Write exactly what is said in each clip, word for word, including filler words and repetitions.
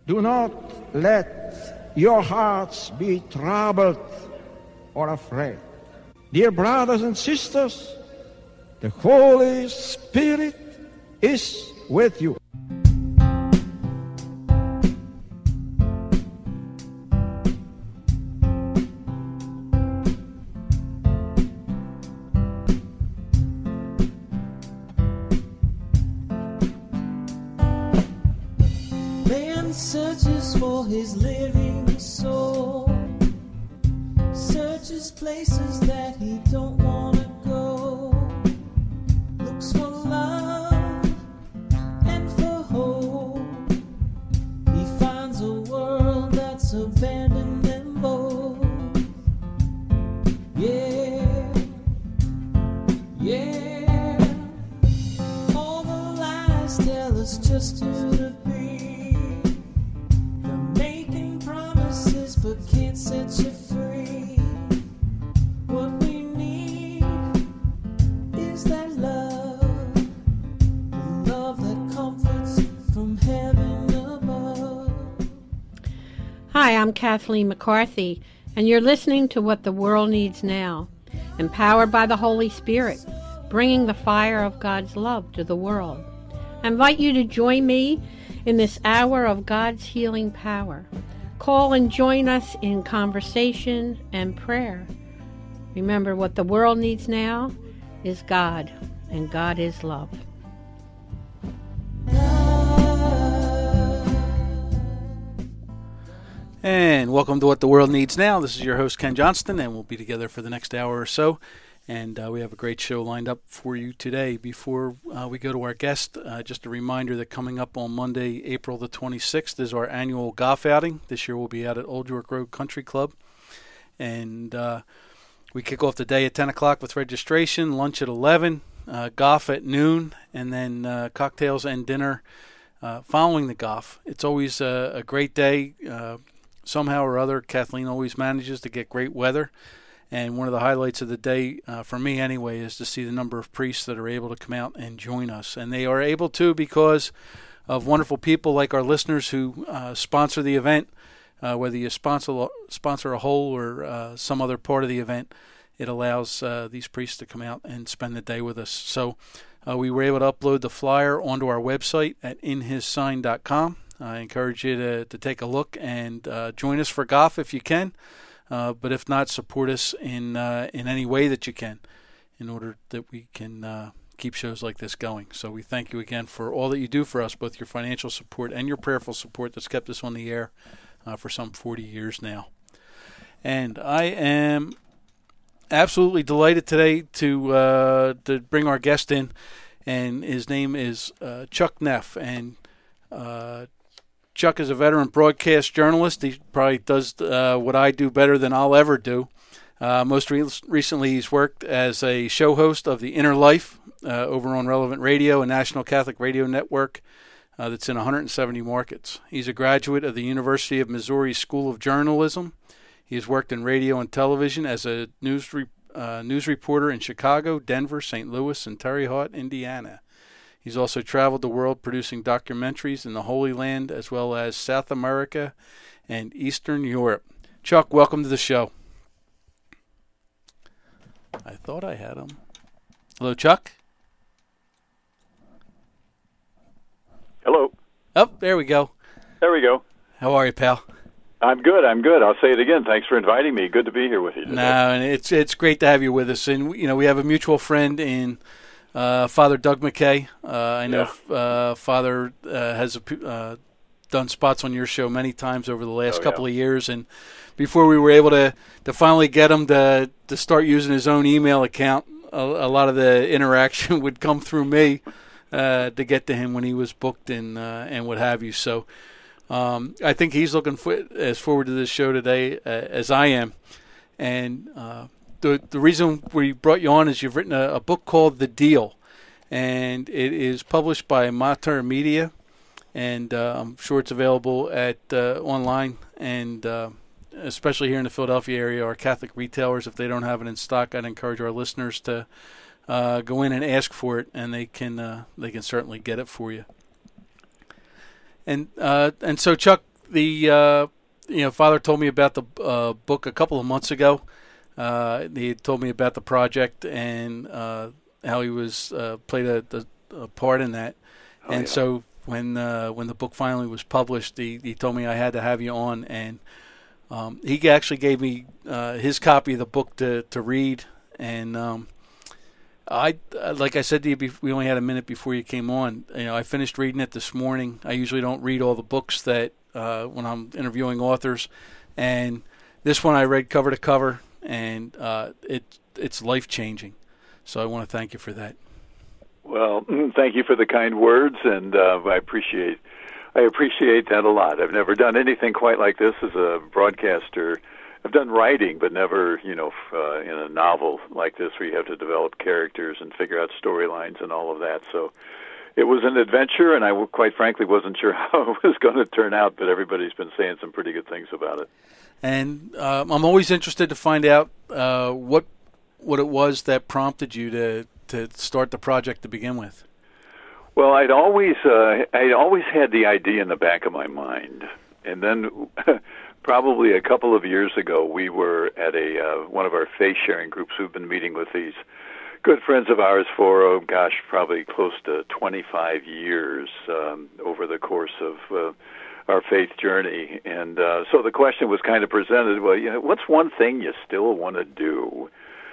Do not let your hearts be troubled or afraid. Dear brothers and sisters, the Holy Spirit is with you. Searches for his living soul, searches places that he don't want to go, looks for love and for hope. He finds a world that's abandoned them both. Yeah, yeah. All the lies tell us just who to be. But can't set you free. What we need is that love, the love that comforts from heaven above. Hi, I'm Kathleen McCarthy, and you're listening to What the World Needs Now, empowered by the Holy Spirit, bringing the fire of God's love to the world. I invite you to join me in this hour of God's healing power. Call and join us in conversation and prayer. Remember, what the world needs now is God, and God is love. And welcome to What the World Needs Now. This is your host, Ken Johnston, and we'll be together for the next hour or so. And uh, we have a great show lined up for you today. Before uh, we go to our guest, uh, just a reminder that coming up on Monday, April the twenty-sixth, is our annual golf outing. This year we'll be out at Old York Road Country Club. And uh, we kick off the day at ten o'clock with registration, lunch at eleven, uh, golf at noon, and then uh, cocktails and dinner uh, following the golf. It's always a, a great day. Uh, somehow or other, Kathleen always manages to get great weather. And one of the highlights of the day, uh, for me anyway, is to see the number of priests that are able to come out and join us. And they are able to because of wonderful people like our listeners who uh, sponsor the event. Uh, whether you sponsor sponsor a hole or uh, some other part of the event, it allows uh, these priests to come out and spend the day with us. So uh, we were able to upload the flyer onto our website at in his sign dot com. I encourage you to, to take a look and uh, join us for golf if you can. Uh, but if not, support us in uh, in any way that you can in order that we can uh, keep shows like this going. So we thank you again for all that you do for us, both your financial support and your prayerful support that's kept us on the air uh, for some forty years now. And I am absolutely delighted today to uh, to bring our guest in, and his name is uh, Chuck Neff. And uh Chuck is a veteran broadcast journalist. He probably does uh, what I do better than I'll ever do. Uh, most re- recently, he's worked as a show host of The Inner Life uh, over on Relevant Radio, a national Catholic radio network uh, that's in one hundred seventy markets. He's a graduate of the University of Missouri School of Journalism. He has worked in radio and television as a news re- uh, news reporter in Chicago, Denver, Saint Louis, and Terre Haute, Indiana. He's also traveled the world producing documentaries in the Holy Land as well as South America and Eastern Europe. Chuck, welcome to the show. I thought I had him. Hello, Chuck. Hello. Oh, there we go. There we go. How are you, pal? I'm good. I'm good. I'll say it again. Thanks for inviting me. Good to be here with you today. No, and it's it's great to have you with us. And you know, we have a mutual friend in Uh, Father Doug McKay. Uh, I know yeah. uh, Father uh, has uh, done spots on your show many times over the last oh, couple yeah. of years, and before we were able to, to finally get him to to start using his own email account, a, a lot of the interaction would come through me uh, to get to him when he was booked and uh, and what have you. So um, I think he's looking for, as forward to this show today uh, as I am, and. Uh, The, the reason we brought you on is you've written a, a book called The Deal, and it is published by Mater Media, and uh, I'm sure it's available at uh, online, and uh, especially here in the Philadelphia area, our Catholic retailers, if they don't have it in stock, I'd encourage our listeners to uh, go in and ask for it, and they can uh, they can certainly get it for you. And uh, and so, Chuck, the uh, you know, Father told me about the uh, book a couple of months ago. Uh, he told me about the project and uh, how he was uh, played a, a, a part in that. Oh, and yeah. so when uh, when the book finally was published, he, he told me I had to have you on, and um, he actually gave me uh, his copy of the book to, to read. And um, I, like I said to you, we only had a minute before you came on. You know, I finished reading it this morning. I usually don't read all the books that uh, when I'm interviewing authors, and this one I read cover to cover, and uh, it it's life changing. So I want to thank you for that. Well, thank you for the kind words, and uh, I appreciate I appreciate that a lot. I've never done anything quite like this as a broadcaster. I've done writing, but never, you know, uh, in a novel like this where you have to develop characters and figure out storylines and all of that. So it was an adventure, and I quite frankly wasn't sure how it was going to turn out, but everybody's been saying some pretty good things about it. And uh, I'm always interested to find out uh, what what it was that prompted you to to start the project to begin with. Well, I'd always uh, I'd always had the idea in the back of my mind, and then probably a couple of years ago, we were at a uh, one of our faith sharing groups. We've been meeting with these good friends of ours for oh gosh, probably close to twenty-five years um, over the course of uh, our faith journey, and uh, so the question was kind of presented: well, you know, what's one thing you still want to do?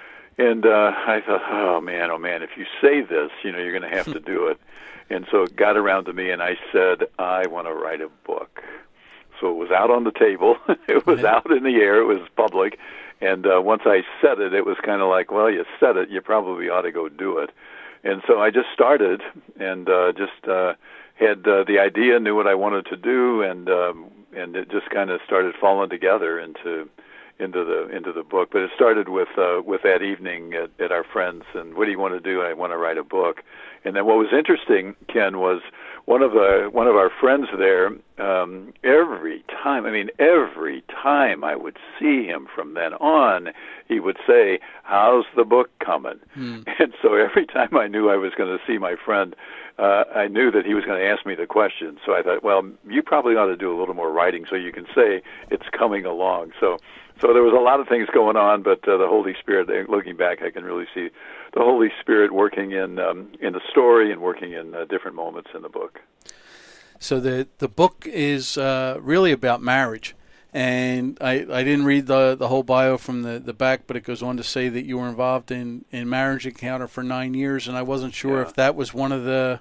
And uh, I thought, oh, man, oh, man, if you say this, you know, you're going to have to do it. And so it got around to me, and I said, I want to write a book. So it was out on the table. It was out in the air. It was public. And uh, once I said it, it was kind of like, well, you said it. You probably ought to go do it. And so I just started and uh, just uh, had uh, the idea, knew what I wanted to do, and um, and it just kind of started falling together into into the into the book. But it started with uh, with that evening at, at our friends, and what do you want to do? I want to write a book. And then what was interesting, Ken, was one of the one of our friends there. Um, every time, I mean, every time I would see him from then on, he would say, "How's the book coming?" Mm. And so every time I knew I was going to see my friend, uh, I knew that he was going to ask me the question. So I thought, well, you probably ought to do a little more writing so you can say it's coming along. So. So there was a lot of things going on, but uh, the Holy Spirit, looking back, I can really see the Holy Spirit working in um, in the story and working in uh, different moments in the book. So the the book is uh, really about marriage. And I, I didn't read the, the whole bio from the, the back, but it goes on to say that you were involved in, in Marriage Encounter for nine years, and I wasn't sure yeah. if that was one of the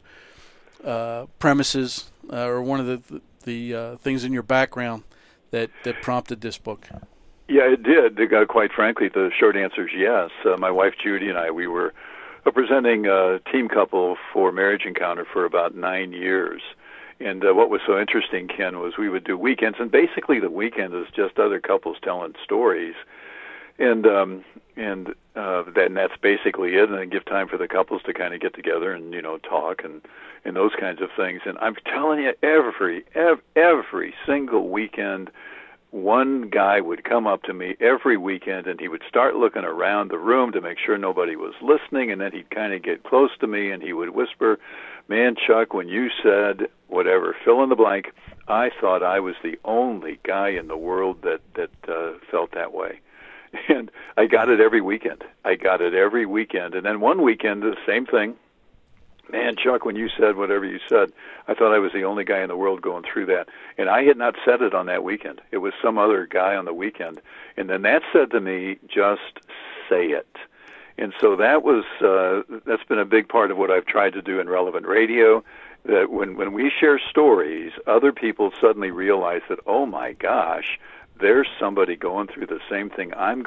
uh, premises uh, or one of the, the uh, things in your background that, that prompted this book. Yeah, it did. Uh, quite frankly, the short answer is yes. Uh, my wife Judy and I, we were a presenting uh, team couple for Marriage Encounter for about nine years. And uh, what was so interesting, Ken, was we would do weekends, and basically the weekend is just other couples telling stories, and um, and uh, that, and that's basically it. And then give time for the couples to kind of get together and you know talk and and those kinds of things. And I'm telling you, every every, every single weekend, one guy would come up to me every weekend, and he would start looking around the room to make sure nobody was listening, and then he'd kind of get close to me, and he would whisper, "Man, Chuck, when you said whatever, fill in the blank, I thought I was the only guy in the world that, that uh, felt that way." And I got it every weekend. I got it every weekend. And then one weekend, the same thing. "Man, Chuck, when you said whatever you said, I thought I was the only guy in the world going through that." And I had not said it on that weekend. It was some other guy on the weekend. And then that said to me, just say it. And so that was, uh, that's been a big part of what I've tried to do in Relevant Radio, that when, when we share stories, other people suddenly realize that, oh my gosh, there's somebody going through the same thing. I'm,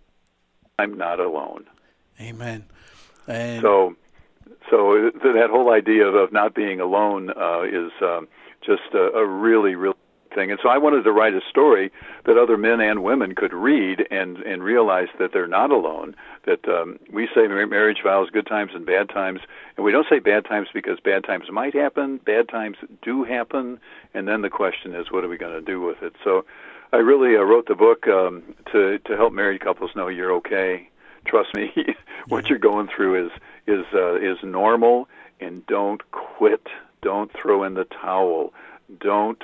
I'm not alone. Amen. And so... So that whole idea of not being alone uh, is um, just a, a really, really thing. And so I wanted to write a story that other men and women could read and, and realize that they're not alone, that um, we say marriage vows, good times and bad times, and we don't say bad times because bad times might happen, bad times do happen, and then the question is, what are we going to do with it? So I really uh, wrote the book um, to, to help married couples know you're okay. Trust me, what you're going through is is uh, is normal, and don't quit. Don't throw in the towel. Don't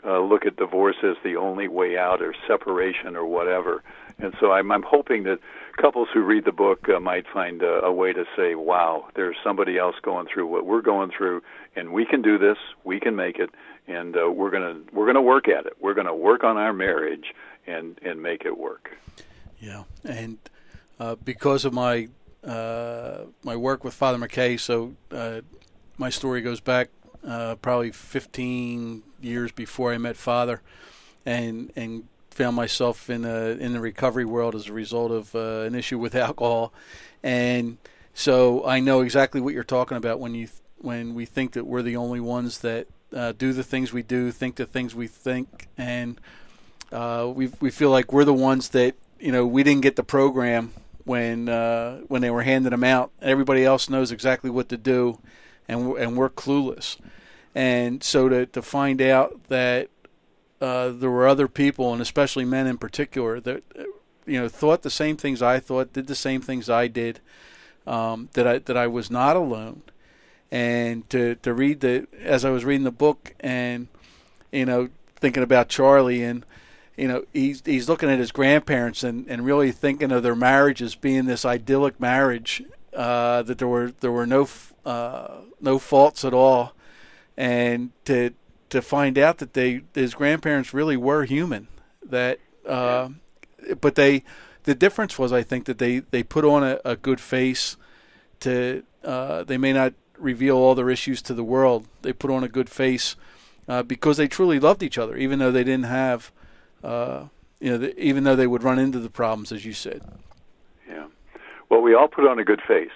uh, look at divorce as the only way out, or separation, or whatever. And so I'm, I'm hoping that couples who read the book uh, might find a, a way to say, wow, there's somebody else going through what we're going through, and we can do this, we can make it, and uh, we're gonna we're gonna work at it. We're gonna work on our marriage and and make it work. Yeah, and uh, because of my uh, my work with Father McKay, so uh, my story goes back uh, probably fifteen years before I met Father, and and found myself in a, in the recovery world as a result of uh, an issue with alcohol, and so I know exactly what you're talking about when you when we think that we're the only ones that uh, do the things we do, think the things we think, and uh, we we feel like we're the ones that, you know, we didn't get the program when uh, when they were handing them out. Everybody else knows exactly what to do, and we're, and we're clueless. And so to to find out that uh, there were other people, and especially men in particular, that, you know, thought the same things I thought, did the same things I did, um, that I that I was not alone. And to to read the as I was reading the book, and, you know, thinking about Charlie, and, you know, he's he's looking at his grandparents and, and really thinking of their marriage as being this idyllic marriage, uh, that there were there were no uh, no faults at all, and to to find out that they his grandparents really were human, that uh, but they the difference was, I think, that they, they put on a, a good face. To uh, they may not reveal all their issues to the world. They put on a good face uh, because they truly loved each other, even though they didn't have. Uh, you know, the, even though they would run into the problems, as you said. Yeah. Well, we all put on a good face.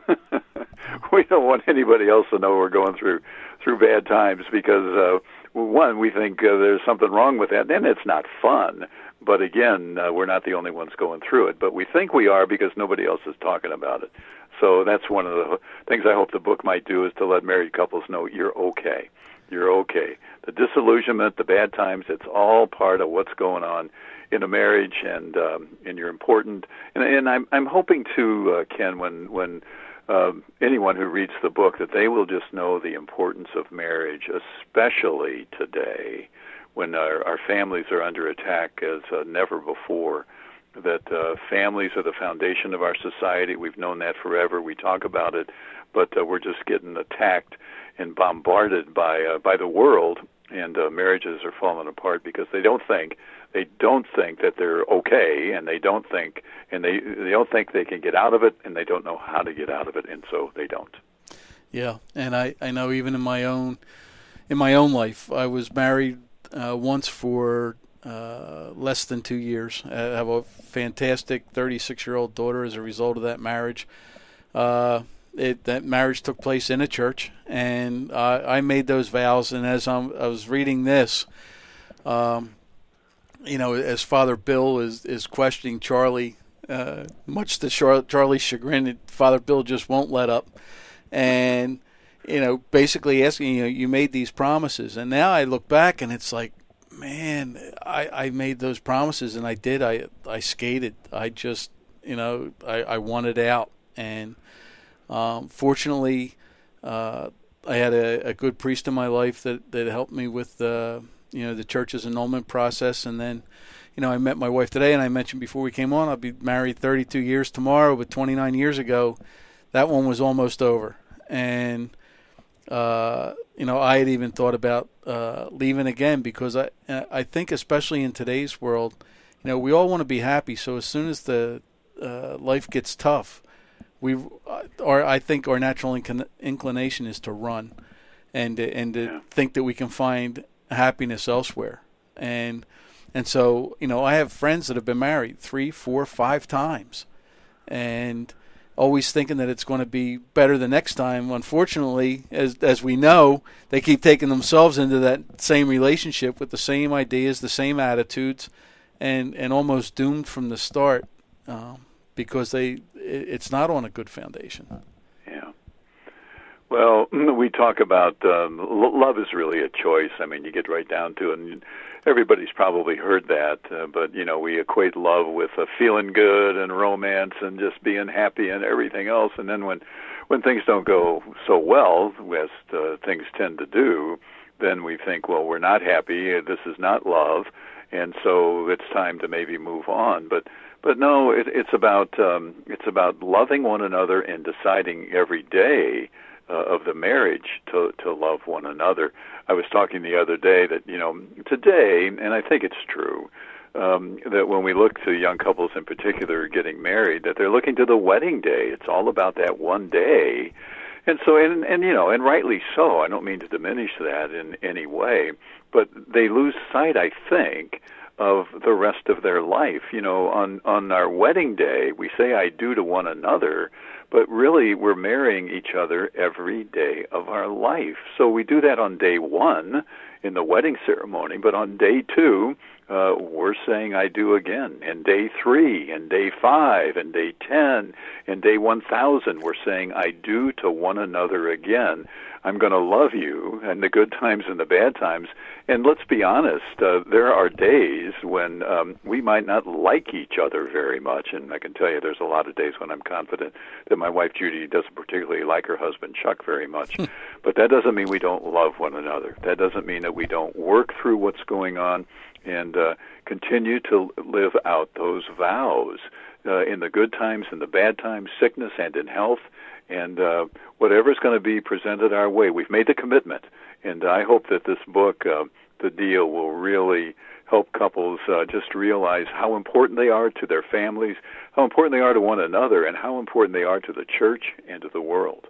We don't want anybody else to know we're going through through bad times, because uh, one, we think uh, there's something wrong with that, and it's not fun. But again, uh, we're not the only ones going through it. But we think we are because nobody else is talking about it. So that's one of the things I hope the book might do, is to let married couples know you're okay. You're okay. The disillusionment, the bad times, it's all part of what's going on in a marriage, and um, and you're important. And, and I'm I'm hoping too, uh, Ken, when when uh, anyone who reads the book, that they will just know the importance of marriage, especially today, when our, our families are under attack as uh, never before. That uh, families are the foundation of our society. We've known that forever. We talk about it, but uh, we're just getting attacked and bombarded by uh, by the world, and uh, marriages are falling apart because they don't think they don't think that they're okay, and they don't think and they they don't think they can get out of it, and they don't know how to get out of it, and so they don't. Yeah, and I, I know even in my own in my own life, I was married uh, once for uh, less than two years. I have a fantastic thirty-six-year-old daughter as a result of that marriage. Uh, It, that marriage took place in a church, and uh, I made those vows. And as I'm, I was reading this, um, you know, as Father Bill is, is questioning Charlie, uh, much to Char- Charlie's chagrin, Father Bill just won't let up. And, you know, basically asking, you know, you made these promises. And now I look back, and it's like, man, I, I made those promises, and I did. I, I skated. I just, you know, I, I wanted out. And Um, fortunately, uh, I had a, a good priest in my life that, that helped me with the, you know, the church's annulment process. And then, you know, I met my wife today, and I mentioned before we came on, I'll be married thirty-two years tomorrow, but twenty-nine years ago, that one was almost over. And, uh, you know, I had even thought about uh, leaving again, because I, I think especially in today's world, you know, we all want to be happy. So as soon as the uh, life gets tough, we, or I think our natural inclin- inclination is to run, and and to yeah. think that we can find happiness elsewhere, and and so, you know, I have friends that have been married three, four, five times, and always thinking that it's going to be better the next time. Unfortunately, as as we know, they keep taking themselves into that same relationship with the same ideas, the same attitudes, and and almost doomed from the start. Um, because they, it's not on a good foundation. Yeah. Well, we talk about um, love is really a choice. I mean, you get right down to it, and everybody's probably heard that, uh, but, you know, we equate love with uh, feeling good and romance and just being happy and everything else, and then when, when things don't go so well, as uh, things tend to do, then we think, well, we're not happy. This is not love, and so it's time to maybe move on. But but no, it, it's about um, it's about loving one another and deciding every day uh, of the marriage to to love one another. I was talking the other day that, you know, today, and I think it's true, um, that when we look to young couples in particular getting married, that they're looking to the wedding day. It's all about that one day. And so, and, and you know, and rightly so. I don't mean to diminish that in any way, but they lose sight, I think, of the rest of their life. You know, on, on our wedding day, we say I do to one another, but really we're marrying each other every day of our life. So we do that on day one in the wedding ceremony, but on day two, uh, we're saying I do again. And day three, and day five, and day ten, and day one thousand, we're saying I do to one another again. I'm going to love you in the good times and the bad times. And let's be honest, uh, there are days when um, we might not like each other very much. And I can tell you there's a lot of days when I'm confident that my wife Judy doesn't particularly like her husband Chuck very much. But that doesn't mean we don't love one another. That doesn't mean that we don't work through what's going on and uh, continue to live out those vows uh, in the good times and the bad times, sickness and in health. And uh, whatever's going to be presented our way, we've made the commitment. And I hope that this book, uh, The Deal, will really help couples uh, just realize how important they are to their families, how important they are to one another, and how important they are to the church and to the world.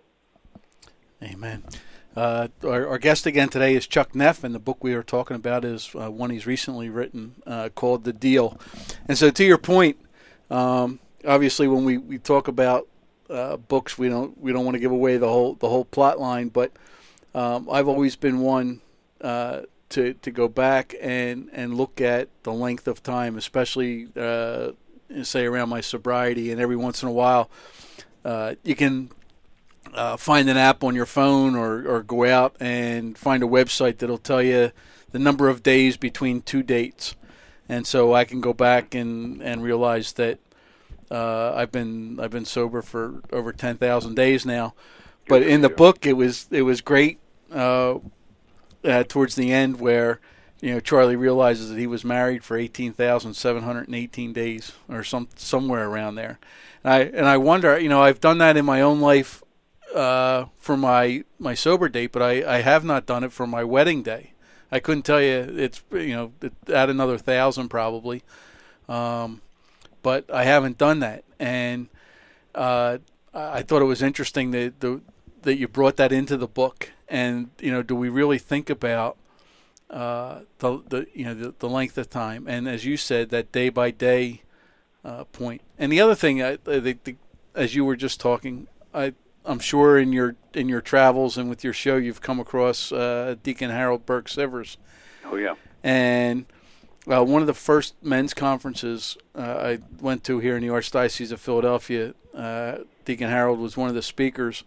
Amen. Uh, our, our guest again today is Chuck Neff, and the book we are talking about is uh, one he's recently written uh, called The Deal. And so to your point, um, obviously when we, we talk about Uh, books, we don't we don't want to give away the whole the whole plot line, but um, I've always been one uh, to to go back and, and look at the length of time, especially uh, say around my sobriety, and every once in a while uh, you can uh, find an app on your phone or, or go out and find a website that'll tell you the number of days between two dates, and so I can go back and, and realize that Uh, I've been I've been sober for over ten thousand days now, but in the book it was it was great uh, uh, towards the end where you know Charlie realizes that he was married for eighteen thousand seven hundred eighteen days or some somewhere around there, and I and I wonder you know I've done that in my own life uh, for my my sober date, but I, I have not done it for my wedding day. I couldn't tell you it's you know add another thousand probably. Um, But I haven't done that, and uh, I thought it was interesting that the, that you brought that into the book. And you know, do we really think about uh, the the you know the, the length of time? And as you said, that day by day uh, point. And the other thing, I, the, the, as you were just talking, I I'm sure in your in your travels and with your show, you've come across uh, Deacon Harold Burke Sivers. Oh yeah, and. Uh, one of the first men's conferences uh, I went to here in the Archdiocese of Philadelphia, uh, Deacon Harold was one of the speakers,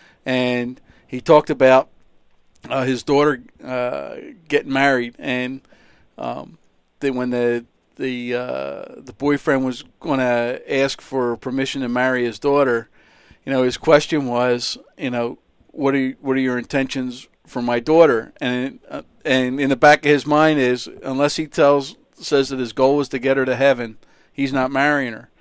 and he talked about uh, his daughter uh, getting married, and um, that when the the uh, the boyfriend was going to ask for permission to marry his daughter, you know, his question was, you know, what are you, what are your intentions for my daughter? And uh, and in the back of his mind is, unless he tells says that his goal is to get her to heaven, he's not marrying her.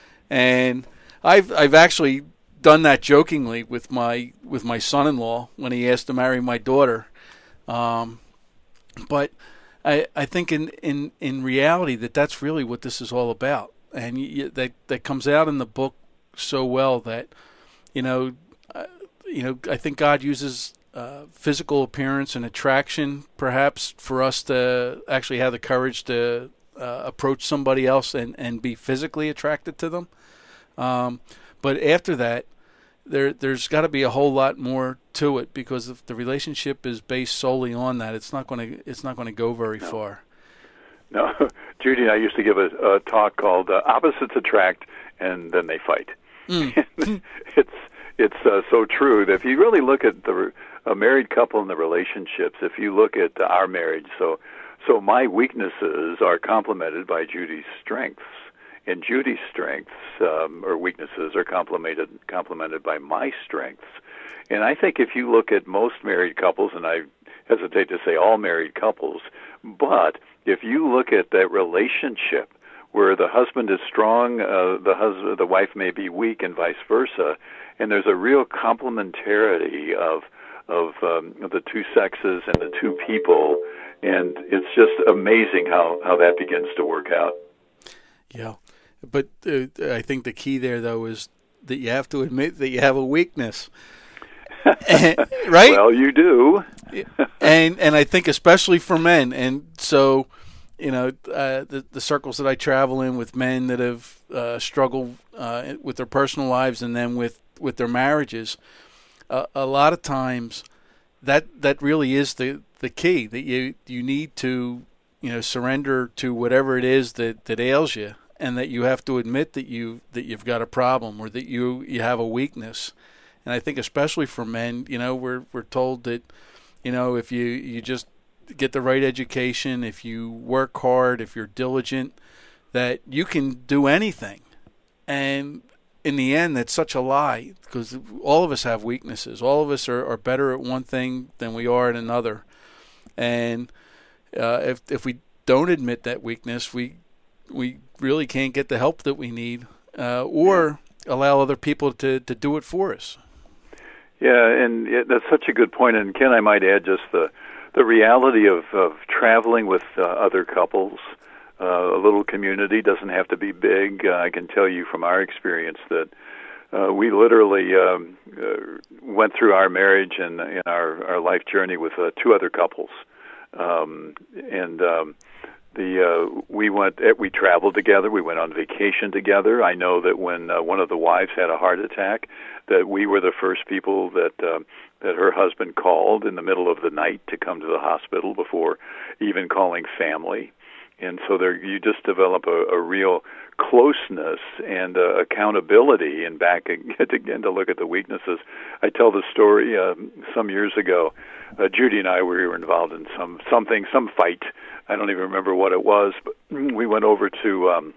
And I've I've actually done that jokingly with my with my son-in-law when he asked to marry my daughter. Um, but I I think in, in, in reality that that's really what this is all about, and you, that that comes out in the book so well that you know uh, you know I think God uses Uh, physical appearance and attraction, perhaps, for us to actually have the courage to uh, approach somebody else and, and be physically attracted to them. Um, but after that, there there's got to be a whole lot more to it, because if the relationship is based solely on that, it's not going to it's not going to go very no. far. No, Judy and I used to give a, a talk called uh, "Opposites Attract, and Then They Fight." Mm. it's it's uh, so true that if you really look at the a married couple and the relationships, if you look at our marriage, so so my weaknesses are complemented by Judy's strengths, and Judy's strengths um, or weaknesses are complemented complemented by my strengths. And I think if you look at most married couples, and I hesitate to say all married couples, but if you look at that relationship where the husband is strong, uh, the husband, the wife may be weak, and vice versa, and there's a real complementarity of of um, the two sexes and the two people, and it's just amazing how, how that begins to work out. Yeah, but uh, I think the key there, though, is that you have to admit that you have a weakness. Right? Well, you do. and and I think especially for men, and so, you know, uh, the the circles that I travel in with men that have uh, struggled uh, with their personal lives and then with, with their marriages, uh, a lot of times that that really is the, the key, that you you need to, you know, surrender to whatever it is that, that ails you, and that you have to admit that you that you've got a problem or that you, you have a weakness. And I think especially for men, you know, we're we're told that, you know, if you, you just get the right education, if you work hard, if you're diligent, that you can do anything. And in the end, that's such a lie, because all of us have weaknesses. All of us are, are better at one thing than we are at another. And uh, if if we don't admit that weakness, we we really can't get the help that we need, uh, or allow other people to, to do it for us. Yeah, and it, that's such a good point. And Ken, I might add just the the reality of, of traveling with uh, other couples. Uh, a little community doesn't have to be big. Uh, I can tell you from our experience that uh, we literally um, uh, went through our marriage and, and our, our life journey with uh, two other couples. Um, and um, the uh, we went we traveled together. We went on vacation together. I know that when uh, one of the wives had a heart attack, that we were the first people that uh, that her husband called in the middle of the night to come to the hospital before even calling family. And so there, you just develop a, a real closeness and uh, accountability. And back again to look at the weaknesses. I tell the story uh, some years ago. Uh, Judy and I we were involved in some something, some fight. I don't even remember what it was, but we went over to um,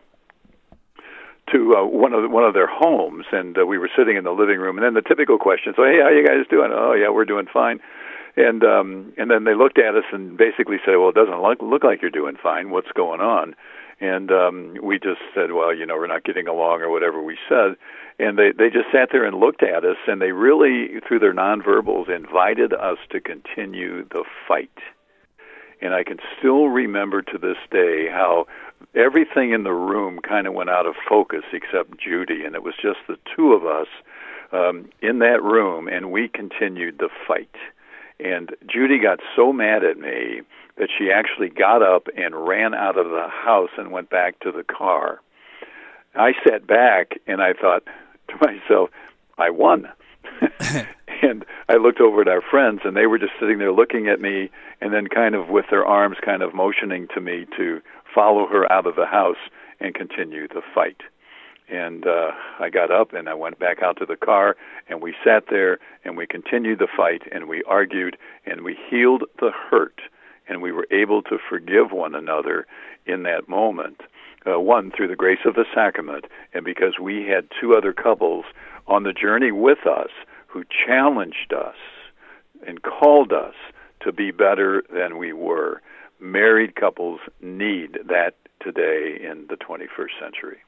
to uh, one of the, one of their homes, and uh, we were sitting in the living room. And then the typical question: "So, hey, how you guys doing?" "Oh, yeah, we're doing fine." And um, and then they looked at us and basically said, "Well, it doesn't look, look like you're doing fine. What's going on?" And um, we just said, "Well, you know, we're not getting along," or whatever we said. And they, they just sat there and looked at us, and they really, through their nonverbals, invited us to continue the fight. And I can still remember to this day how everything in the room kind of went out of focus except Judy, and it was just the two of us um, in that room, and we continued the fight. And Judy got so mad at me that she actually got up and ran out of the house and went back to the car. I sat back and I thought to myself, I won. And I looked over at our friends, and they were just sitting there looking at me and then kind of with their arms kind of motioning to me to follow her out of the house and continue the fight. And uh, I got up and I went back out to the car, and we sat there and we continued the fight, and we argued, and we healed the hurt, and we were able to forgive one another in that moment. Uh, one, through the grace of the sacrament, and because we had two other couples on the journey with us who challenged us and called us to be better than we were. Married couples need that today in the twenty-first century.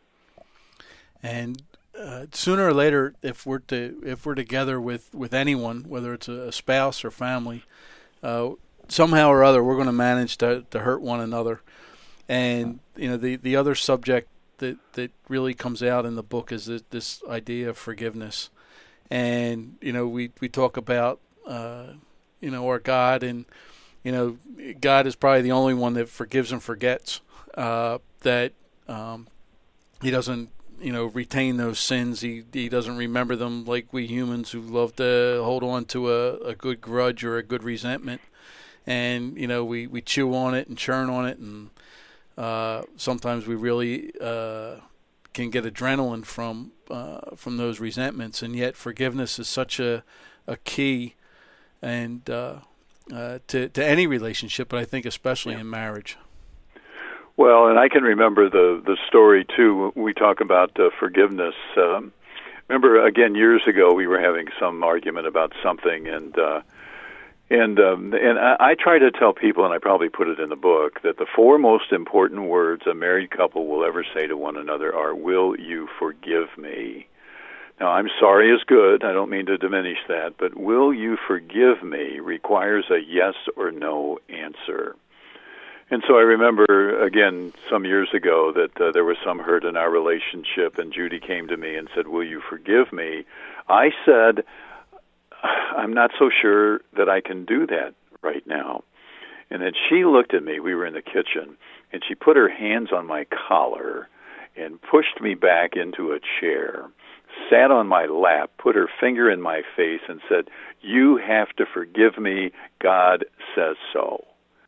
And uh, sooner or later, if we're to if we're together with, with anyone, whether it's a spouse or family, uh, somehow or other, we're going to manage to to hurt one another. And you know, the, the other subject that, that really comes out in the book is this, this idea of forgiveness. And you know, we we talk about uh, you know, our God, and you know, God is probably the only one that forgives and forgets. Uh, that um, He doesn't, you know, retain those sins. He he doesn't remember them like we humans who love to hold on to a, a good grudge or a good resentment. And, you know, we, we chew on it and churn on it, and uh, sometimes we really uh, can get adrenaline from uh, from those resentments. And yet forgiveness is such a, a key and uh, uh, to, to any relationship, but I think especially yeah. in marriage. Well, and I can remember the, the story, too. We talk about uh, forgiveness. Um, remember, again, years ago, we were having some argument about something, and uh, And um, and I, I try to tell people, and I probably put it in the book, that the four most important words a married couple will ever say to one another are, "Will you forgive me?" Now, I'm sorry is good. I don't mean to diminish that, but "will you forgive me" requires a yes or no answer. And so I remember, again, some years ago that uh, there was some hurt in our relationship, and Judy came to me and said, "Will you forgive me?" I said, "I'm not so sure that I can do that right now." And then she looked at me. We were in the kitchen, and she put her hands on my collar and pushed me back into a chair, sat on my lap, put her finger in my face, and said, "You have to forgive me. God says so."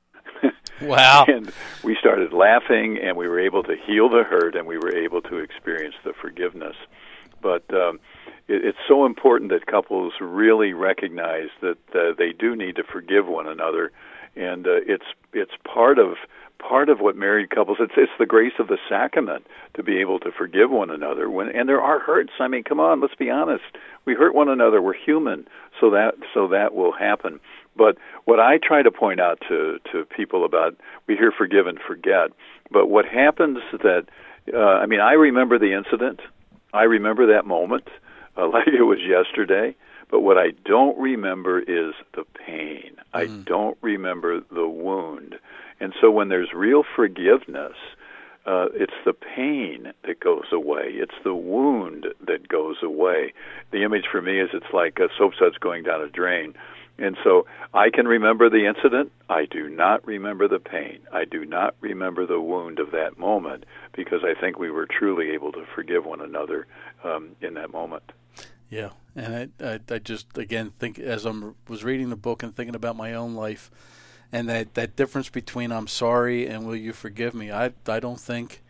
Wow. And we started laughing, and we were able to heal the hurt, and we were able to experience the forgiveness. But um, it, it's so important that couples really recognize that uh, they do need to forgive one another, and uh, it's it's part of part of what married couples. It's it's the grace of the sacrament to be able to forgive one another. When and there are hurts. I mean, come on, let's be honest. We hurt one another. We're human, so that so that will happen. But what I try to point out to to people about, we hear forgive and forget, but what happens that uh, I mean, I remember the incident. I remember that moment uh, like it was yesterday, but what I don't remember is the pain. Mm. I don't remember the wound. And so when there's real forgiveness, uh, it's the pain that goes away. It's the wound that goes away. The image for me is it's like a soap suds going down a drain. And so I can remember the incident. I do not remember the pain. I do not remember the wound of that moment, because I think we were truly able to forgive one another um, in that moment. Yeah, and I, I, I just, again, think as I was reading the book and thinking about my own life, and that, that difference between "I'm sorry" and "will you forgive me," I, I don't think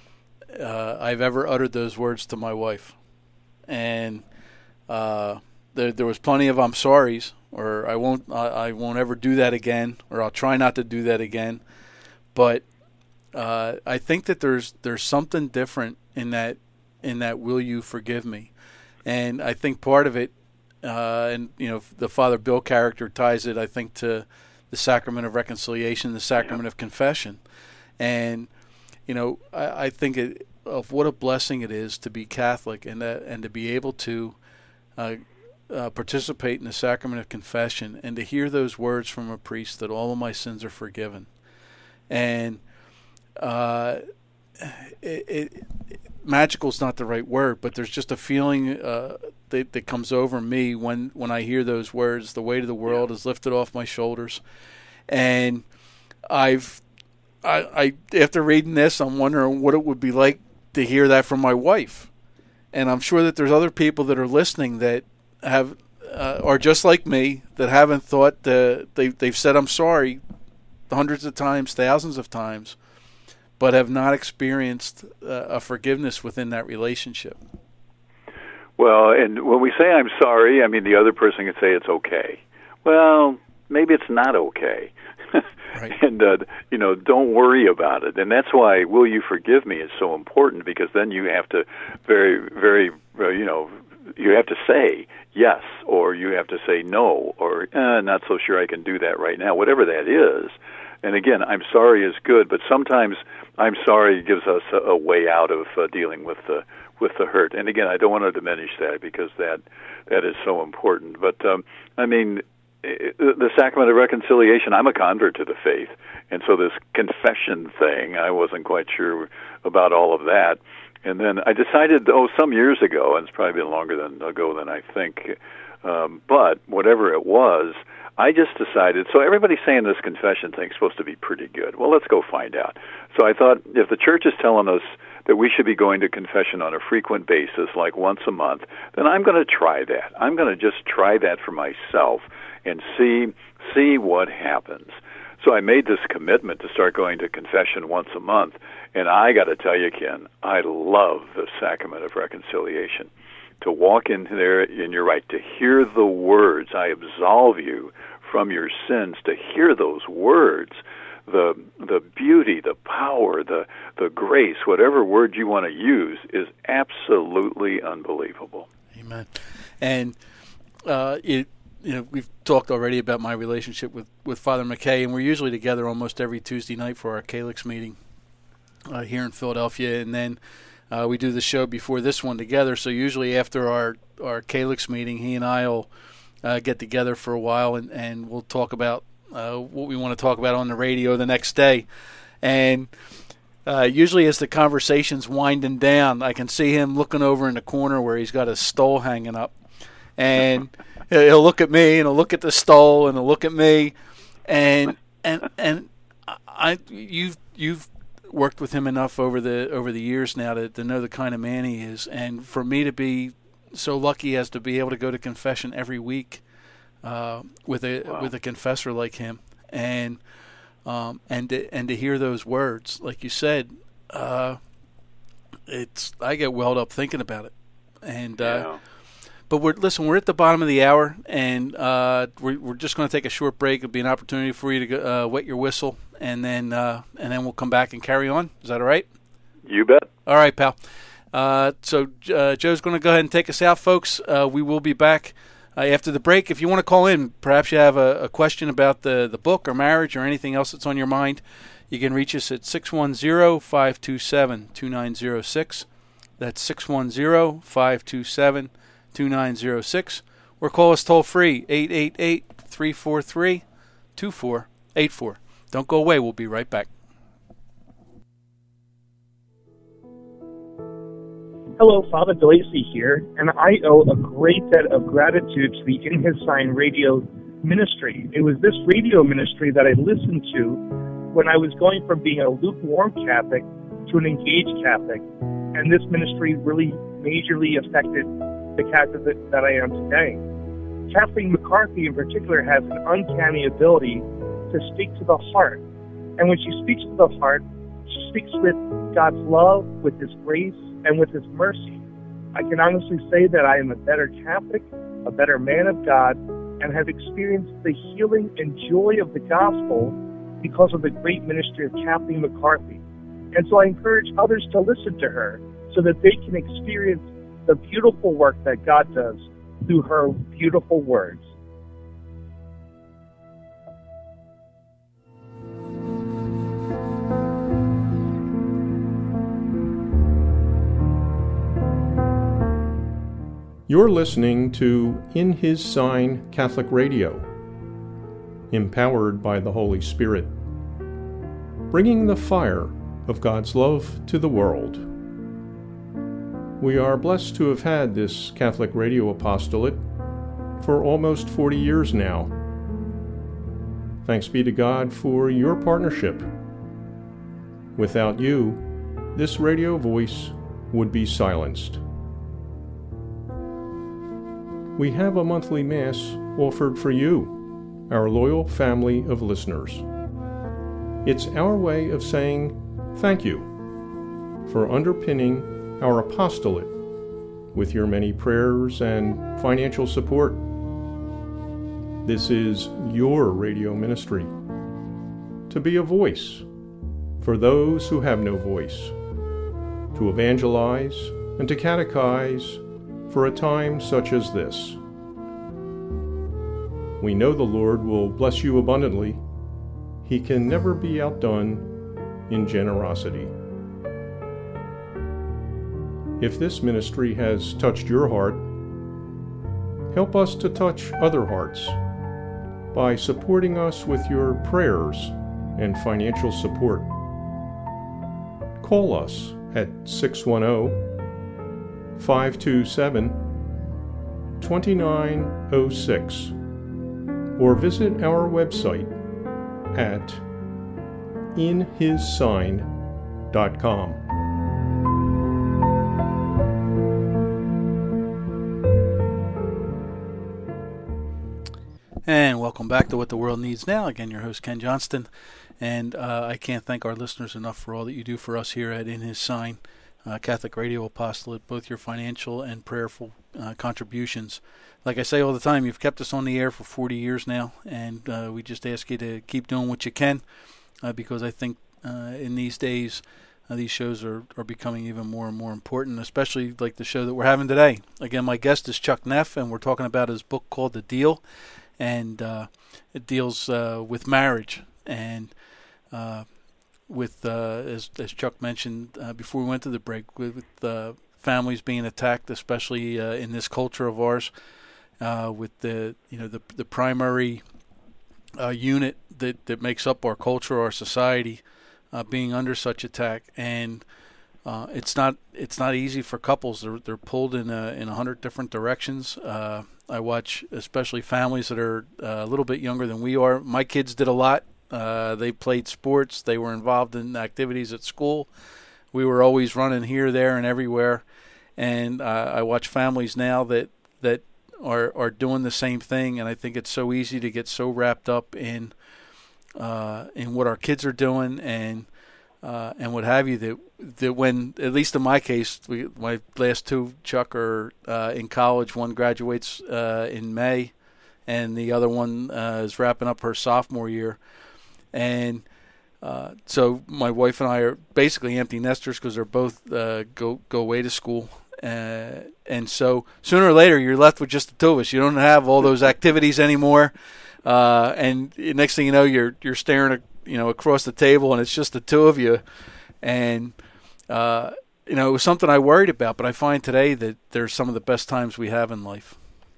uh, I've ever uttered those words to my wife. And uh, there, there was plenty of "I'm sorries," or I won't I, I won't ever do that again, or I'll try not to do that again. But uh, I think that there's there's something different in that in that "will you forgive me," and I think part of it, uh, and you know, the Father Bill character ties it, I think, to the sacrament of reconciliation, the sacrament yeah. of confession, and you know, I, I think it, of what a blessing it is to be Catholic and that, and to be able to uh, uh, participate in the sacrament of confession and to hear those words from a priest that all of my sins are forgiven, and uh, it, it, magical is not the right word, but there's just a feeling uh, that, that comes over me when, when I hear those words. The weight of the world is lifted off my shoulders, and I've I, I after reading this, I'm wondering what it would be like to hear that from my wife. And I'm sure that there's other people that are listening that have uh, are just like me, that haven't thought the, they they've said "I'm sorry" hundreds of times, thousands of times, but have not experienced uh, a forgiveness within that relationship. Well, and when we say "I'm sorry," I mean, the other person can say it's okay. Well, maybe it's not okay. Right. And, uh, you know, don't worry about it. And that's why "will you forgive me" is so important, because then you have to very, very, uh, you know, you have to say yes, or you have to say no, or eh, not so sure I can do that right now, whatever that is. And again, "I'm sorry" is good, but sometimes "I'm sorry" gives us a, a way out of uh, dealing with the with the hurt. And again, I don't want to diminish that, because that that is so important. But um, I mean, the sacrament of reconciliation, I'm a convert to the faith, and so this confession thing, I wasn't quite sure about all of that. And then I decided, oh, some years ago, and it's probably been longer than ago than I think, um, but whatever it was, I just decided, so everybody's saying this confession thing's supposed to be pretty good. Well, let's go find out. So I thought, if the church is telling us that we should be going to confession on a frequent basis, like once a month, then I'm going to try that. I'm going to just try that for myself and see see what happens. So I made this commitment to start going to confession once a month, and I got to tell you, Ken, I love the sacrament of reconciliation. To walk in there, and you're right, to hear the words, "I absolve you from your sins," to hear those words, the the beauty, the power, the the grace, whatever word you want to use, is absolutely unbelievable. Amen. And uh, it you know, we've talked already about my relationship with, with Father McKay, and we're usually together almost every Tuesday night for our Calyx meeting uh, here in Philadelphia, and then uh, we do the show before this one together. So usually after our, our Calyx meeting, he and I will uh, get together for a while, and, and we'll talk about uh, what we want to talk about on the radio the next day. And uh, usually as the conversation's winding down, I can see him looking over in the corner where he's got his stole hanging up, and he'll look at me, and he'll look at the stole, and he'll look at me, and and and I you've you've worked with him enough over the over the years now to, to know the kind of man he is, and for me to be so lucky as to be able to go to confession every week uh, with a wow. with a confessor like him, and um, and to, and to hear those words, like you said, uh, it's I get welled up thinking about it, and. Yeah. Uh, But we're listen. We're at the bottom of the hour, and uh, we're, we're just going to take a short break. It'll be an opportunity for you to go, uh, wet your whistle, and then uh, and then we'll come back and carry on. Is that all right? You bet. All right, pal. Uh, so uh, Joe's going to go ahead and take us out, folks. Uh, we will be back uh, after the break. If you want to call in, perhaps you have a, a question about the, the book or marriage or anything else that's on your mind, you can reach us at six one zero, five two seven, two nine zero six. That's six one zero, five two seven, two nine zero six, or call us toll free, eight eight eight, three four three, two four eight four. Don't go away. We'll be right back. Hello, Father DeLacy here, and I owe a great debt of gratitude to the In His Sign radio ministry. It was this radio ministry that I listened to when I was going from being a lukewarm Catholic to an engaged Catholic, and this ministry really majorly affected the Catholic that I am today. Kathleen McCarthy in particular has an uncanny ability to speak to the heart. And when she speaks to the heart, she speaks with God's love, with His grace, and with His mercy. I can honestly say that I am a better Catholic, a better man of God, and have experienced the healing and joy of the gospel because of the great ministry of Kathleen McCarthy. And so I encourage others to listen to her so that they can experience the beautiful work that God does through her beautiful words. You're listening to In His Sign Catholic Radio, empowered by the Holy Spirit, bringing the fire of God's love to the world. We are blessed to have had this Catholic radio apostolate for almost forty years now. Thanks be to God for your partnership. Without you, this radio voice would be silenced. We have a monthly Mass offered for you, our loyal family of listeners. It's our way of saying thank you for underpinning our apostolate with your many prayers and financial support. This is your radio ministry, to be a voice for those who have no voice, to evangelize and to catechize for a time such as this. We know the Lord will bless you abundantly. He can never be outdone in generosity. If this ministry has touched your heart, help us to touch other hearts by supporting us with your prayers and financial support. Call us at six one zero, five two seven, two nine zero six or visit our website at in his sign dot com. And welcome back to What the World Needs Now. Again, your host, Ken Johnston. And uh, I can't thank our listeners enough for all that you do for us here at In His Sign, uh, Catholic Radio Apostolate, both your financial and prayerful uh, contributions. Like I say all the time, you've kept us on the air for forty years now, and uh, we just ask you to keep doing what you can, uh, because I think uh, in these days uh, these shows are, are becoming even more and more important, especially like the show that we're having today. Again, my guest is Chuck Neff, and we're talking about his book called The Deal, and uh, it deals uh, with marriage and uh, with, uh, as, as Chuck mentioned uh, before we went to the break, with, with uh, families being attacked, especially uh, in this culture of ours, uh, with the you know the the primary uh, unit that, that makes up our culture, our society, uh, being under such attack, and uh, it's not it's not easy for couples. They're they're pulled in a, in a hundred different directions. Uh, I watch especially families that are uh, a little bit younger than we are. My kids did a lot. Uh, they played sports. They were involved in activities at school. We were always running here, there, and everywhere. And uh, I watch families now that that are are doing the same thing. And I think it's so easy to get so wrapped up in uh, in what our kids are doing and uh, and what have you, that that when, at least in my case, we, my last two, Chuck, are uh, in college. One graduates uh, in May, and the other one uh, is wrapping up her sophomore year. And uh, so my wife and I are basically empty nesters because they're both uh, go go away to school. Uh, and so sooner or later, you're left with just the two of us. You don't have all those activities anymore. Uh, and next thing you know, you're you're staring, you know, across the table, and it's just the two of you. And uh, you know, it was something I worried about, but I find today that they're some of the best times we have in life.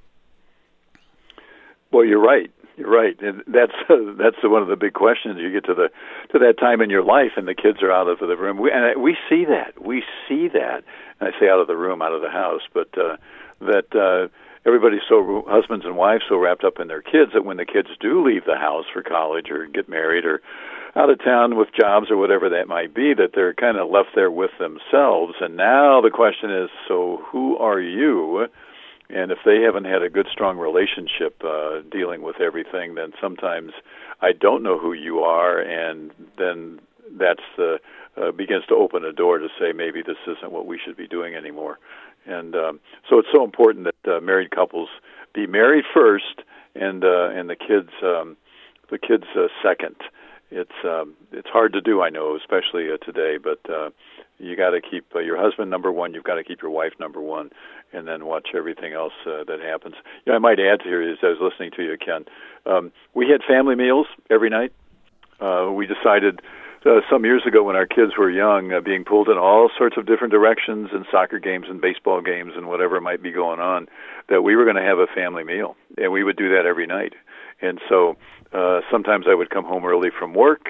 Well, you're right. You're right, and that's uh, that's one of the big questions. You get to the to that time in your life, and the kids are out of the room. We, and we see that. We see that. And I say out of the room, out of the house, but uh, that uh, everybody's so husbands and wives so wrapped up in their kids that when the kids do leave the house for college or get married or out of town with jobs or whatever that might be, that they're kind of left there with themselves. And now the question is, so who are you? And if they haven't had a good, strong relationship uh, dealing with everything, then sometimes I don't know who you are, and then that's the uh, begins to open a door to say maybe this isn't what we should be doing anymore. And um, so it's so important that uh, married couples be married first, and uh, and the kids um, the kids uh, second. It's um, it's hard to do, I know, especially uh, today, but uh, you got to keep uh, your husband number one. You've got to keep your wife number one, and then watch everything else uh, that happens. You know, I might add to here, as I was listening to you, Ken, um, we had family meals every night. Uh, we decided uh, some years ago when our kids were young, uh, being pulled in all sorts of different directions in soccer games and baseball games and whatever might be going on, that we were going to have a family meal, and we would do that every night. And so uh, sometimes I would come home early from work,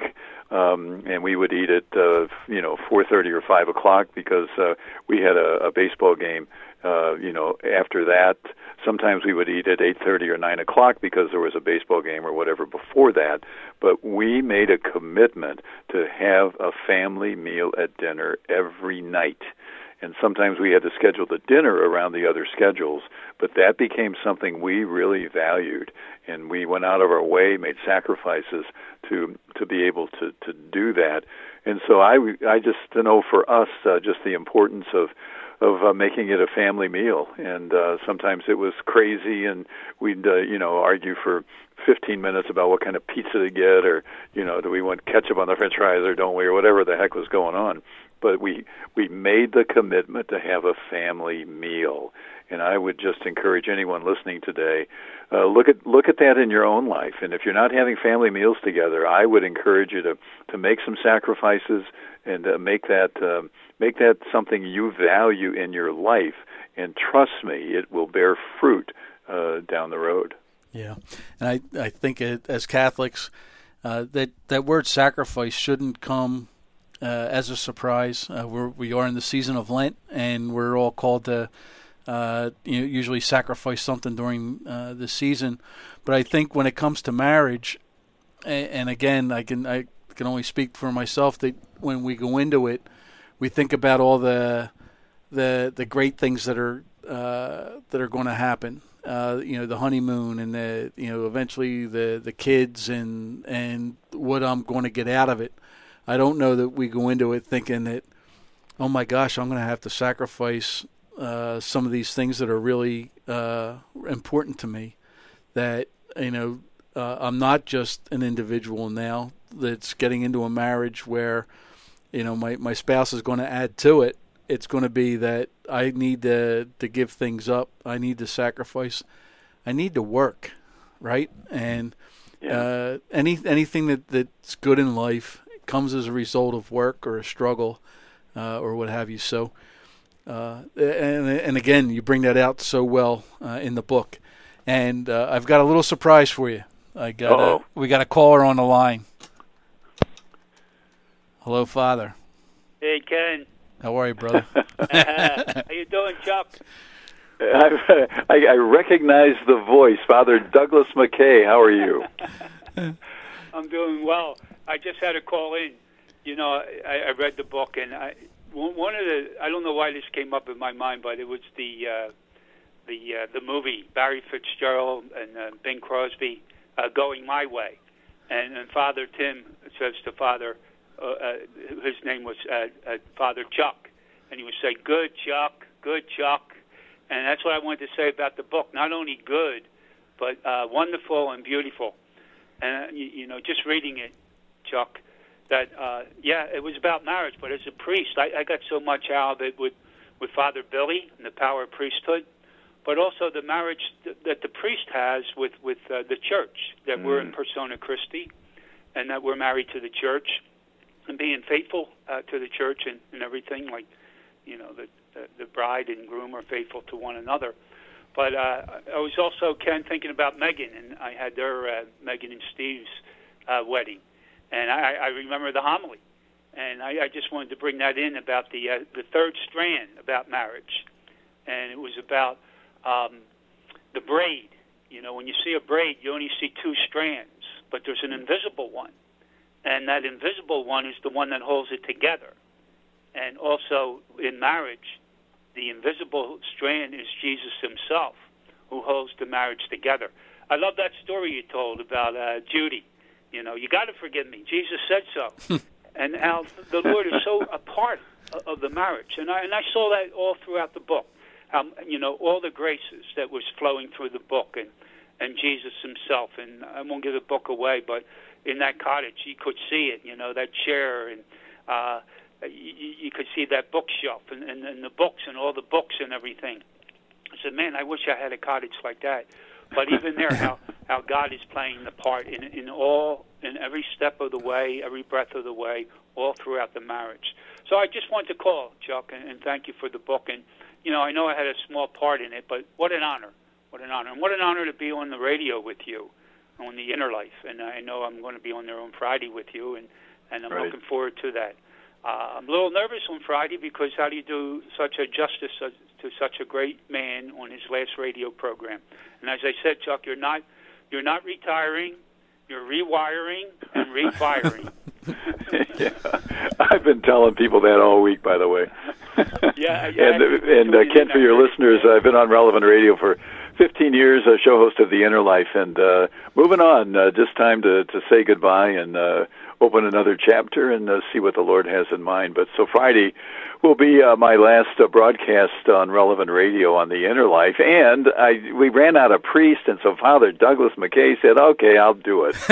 um, and we would eat at uh, you know four thirty or five o'clock because uh, we had a, a baseball game. Uh, you know, after that, sometimes we would eat at eight thirty or nine o'clock because there was a baseball game or whatever before that. But we made a commitment to have a family meal at dinner every night. And sometimes we had to schedule the dinner around the other schedules, but that became something we really valued. And we went out of our way, made sacrifices to to be able to, to do that. And so I, I just know for us uh, just the importance of of uh, making it a family meal. And uh, sometimes it was crazy, and we'd, uh, you know, argue for fifteen minutes about what kind of pizza to get, or, you know, do we want ketchup on the french fries or don't we, or whatever the heck was going on. But we we made the commitment to have a family meal. And I would just encourage anyone listening today, uh, look at look at that in your own life. And if you're not having family meals together, I would encourage you to, to make some sacrifices and uh, make that uh, make that something you value in your life. And trust me, it will bear fruit uh, down the road. Yeah, and I I think it, as Catholics, uh, that that word sacrifice shouldn't come Uh, as a surprise. Uh, we're, we are in the season of Lent, and we're all called to uh, you know, usually sacrifice something during uh, the season. But I think when it comes to marriage, and, and again, I can I can only speak for myself, that when we go into it, we think about all the the the great things that are uh, that are going to happen. Uh, you know, the honeymoon, and the you know eventually the the kids, and and what I'm going to get out of it. I don't know that we go into it thinking that, oh my gosh, I'm going to have to sacrifice uh, some of these things that are really uh, important to me. That, you know, uh, I'm not just an individual now that's getting into a marriage where, you know, my, my spouse is going to add to it. It's going to be that I need to to give things up. I need to sacrifice. I need to work, right? And Yeah. uh, any anything that, that's good in life comes as a result of work or a struggle uh, or what have you. So, uh, and and again, you bring that out so well uh, in the book. And uh, I've got a little surprise for you. I got a, we got a caller on the line. Hello, Father. Hey, Ken. How are you, brother? How you doing, Chuck? I, I, I recognize the voice, Father Douglas McKay. How are you? I'm doing well. I just had to call in. You know, I, I read the book, and I one of the I don't know why this came up in my mind, but it was the uh, the uh, the movie Barry Fitzgerald and uh, Bing Crosby, uh, Going My Way, and, and Father Tim says to Father, uh, uh, his name was uh, uh, Father Chuck, and he would say, "Good Chuck, good Chuck." And that's what I wanted to say about the book. Not only good, but uh, wonderful and beautiful. And, uh, you, you know, just reading it, Chuck, that, uh, yeah, it was about marriage. But as a priest, I, I got so much out of it with, with Father Billy and the power of priesthood, but also the marriage th- that the priest has with, with uh, the church, that mm. we're in persona Christi, and that we're married to the church, and being faithful uh, to the church and, and everything, like, you know, the, the the bride and groom are faithful to one another. But uh, I was also, Ken, thinking about Megan, and I had their, uh, Megan and Steve's uh, wedding. And I, I remember the homily. And I, I just wanted to bring that in about the uh, the third strand about marriage. And it was about um, the braid. You know, when you see a braid, you only see two strands, but there's an invisible one. And that invisible one is the one that holds it together. And also in marriage, the invisible strand is Jesus himself, who holds the marriage together. I love that story you told about uh, Judy. You know, you got to forgive me. Jesus said so. And how the Lord is so a part of the marriage. And I, and I saw that all throughout the book. How, you know, all the graces that was flowing through the book, and, and Jesus himself. And I won't give the book away, but in that cottage, you could see it, you know, that chair, and uh, you, you could see that bookshelf and, and, and the books and all the books and everything. I said, man, I wish I had a cottage like that. But even there, how, how God is playing the part in in all, in every step of the way, every breath of the way, all throughout the marriage. So I just wanted to call, Chuck, and, and thank you for the book. And, you know, I know I had a small part in it, but what an honor. What an honor. And what an honor to be on the radio with you on the Inner Life. And I know I'm going to be on there on Friday with you, and, and I'm right. looking forward to that. Uh, I'm a little nervous on Friday because how do you do such a justice to such a great man on his last radio program? And as I said, Chuck, you're not you're not retiring, you're rewiring and refiring. Yeah, I've been telling people that all week, by the way. yeah, yeah. And, and uh, Ken, for your listeners, I've been on Relevant Radio for fifteen years, a show host of The Inner Life, and uh, moving on. Uh, just time to, to say goodbye and uh, open another chapter and uh, see what the Lord has in mind. But so Friday will be uh, my last uh, broadcast on Relevant Radio on The Inner Life, and I we ran out of priest, and so Father Douglas McKay said, "Okay, I'll do it."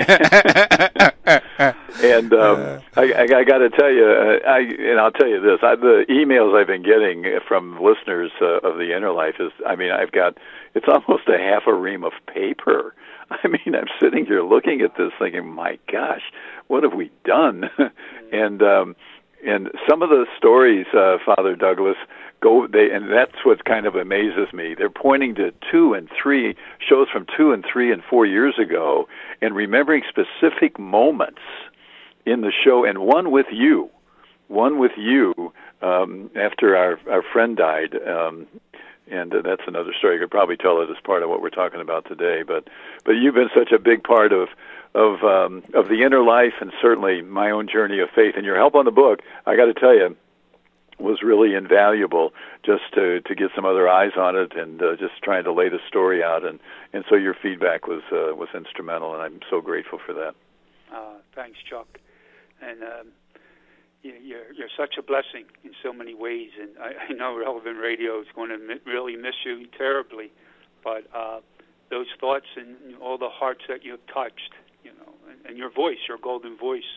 and um, I, I, I got to tell you, uh, I and I'll tell you this: I, the emails I've been getting from listeners uh, of The Inner Life is, I mean, I've got it's almost a half a ream of paper. I mean, I'm sitting here looking at this, thinking, "My gosh, what have we done?" and um, and some of the stories, uh, Father Douglas, go they, and that's what kind of amazes me. They're pointing to two and three shows from two and three and four years ago, and remembering specific moments in the show, and one with you, one with you um, after our our friend died. Um, And uh, that's another story. You could probably tell it as part of what we're talking about today. But but you've been such a big part of of um, of the Inner Life, and certainly my own journey of faith. And your help on the book, I got to tell you, was really invaluable. Just to to get some other eyes on it, and uh, just trying to lay the story out. And, and so your feedback was uh, was instrumental, and I'm so grateful for that. Uh, thanks, Chuck. And um, You're, you're such a blessing in so many ways, and I, I know Relevant Radio is going to mi- really miss you terribly, but uh, those thoughts and all the hearts that you've touched, you know, and, and your voice, your golden voice,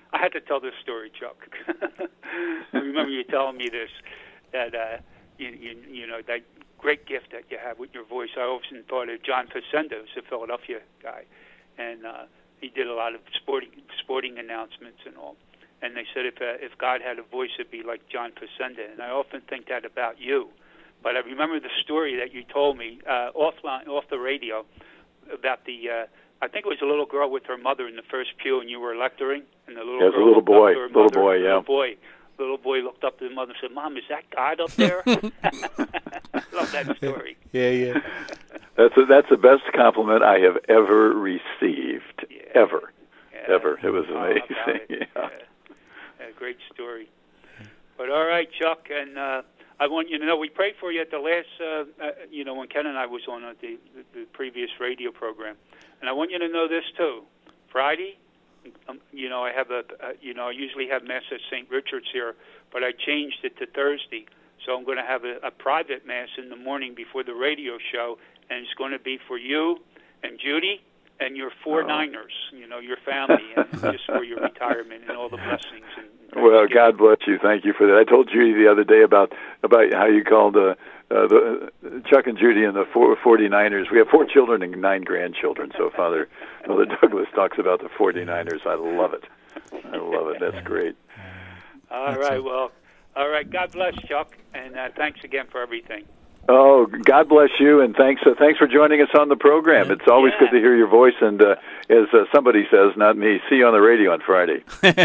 I had to tell this story, Chuck. I remember you telling me this, that uh, you, you you know that great gift that you have with your voice. I often thought of John Facenda, who's a Philadelphia guy, and uh, he did a lot of sporting sporting announcements and all. And they said if uh, if God had a voice, it'd be like John Facenda. And I often think that about you. But I remember the story that you told me uh, offline, off the radio, about the. Uh, I think it was a little girl with her mother in the first pew, and you were lecturing, and the little Yes, girl a little looked boy, up to her little mother, boy, yeah. little boy, little boy looked up to the mother and said, "Mom, is that God up there?" I love that story. Yeah, yeah. That's a, that's the best compliment I have ever received, Yeah. ever, Yeah. ever. It was Oh, amazing. about it. Yeah. Yeah. Yeah, great story. But all right, Chuck, and uh, I want you to know we prayed for you at the last, uh, uh, you know, when Ken and I was on uh, the, the the previous radio program, and I want you to know this too. Friday, um, you know, I have a, uh, you know, I usually have mass at Saint Richard's here, but I changed it to Thursday, so I'm going to have a, a private mass in the morning before the radio show, and it's going to be for you and Judy and your four Oh. Niners, you know, your family, and just for your retirement and all the blessings. And Well, God bless you. Thank you for that. I told Judy the other day about about how you called uh, uh, the uh, Chuck and Judy and the four, forty-niners. We have four children and nine grandchildren. So Father Father Douglas talks about the forty-niners. I love it. I love it. That's great. all right, well, all right. God bless, Chuck, and uh, thanks again for everything. Oh, God bless you, and thanks uh, thanks for joining us on the program. It's always Yeah. good to hear your voice, and uh, as uh, somebody says, not me, see you on the radio on Friday.